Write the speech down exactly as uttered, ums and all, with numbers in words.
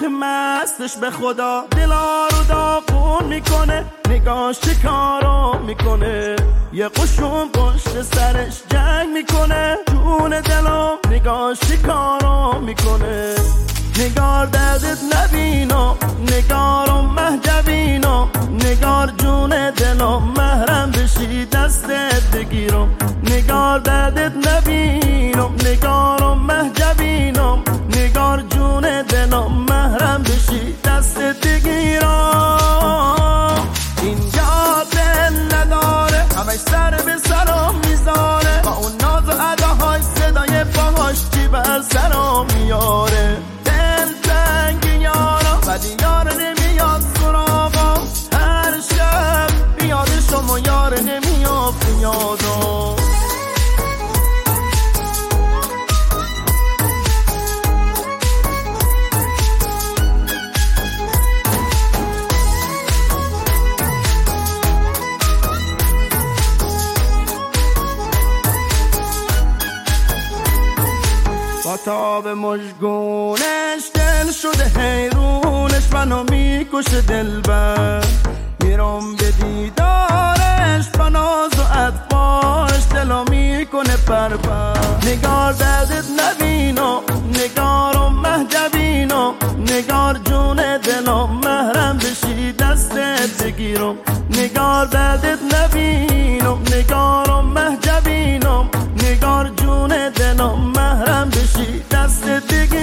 مستش به خدا دلا رو داغون میکنه، نگاش چه کارا میکنه، یه قشون پشت سرش جنگ میکنه، جون دلم نگاش چه کارا میکنه. نگار دردت نبینم، نگارم مهجبینم، نگار جون دلم محرم بشی دستت بگیرم. نگار دردت نبینم، نگارم مهجبینم، نگار جون دلم محرم بشی دستت بگیرم. اینجا دل نداره، همش سر به سرم میذاره، با اون ناز و اداهای صدای باهاش چی بر سرم میاره. دل تنگ یارم ولی یار نمیاد سراغم، هر شب بیاد شما یار نمیاد یادم. با تاب مژگونش دل شده حیرونش، منو میکشه دلبر، میرم به دیدارش با ناز و اطفالش دلو میکنه پرپر. نگار دردت نبینم، نگارم مهجبینم، نگار جون دلم محرم بشی دستت بگیرم. نگار دردت نبینم، نگارم مهجبینم، نگار جون دلم محرم بشی دستت بگیرم.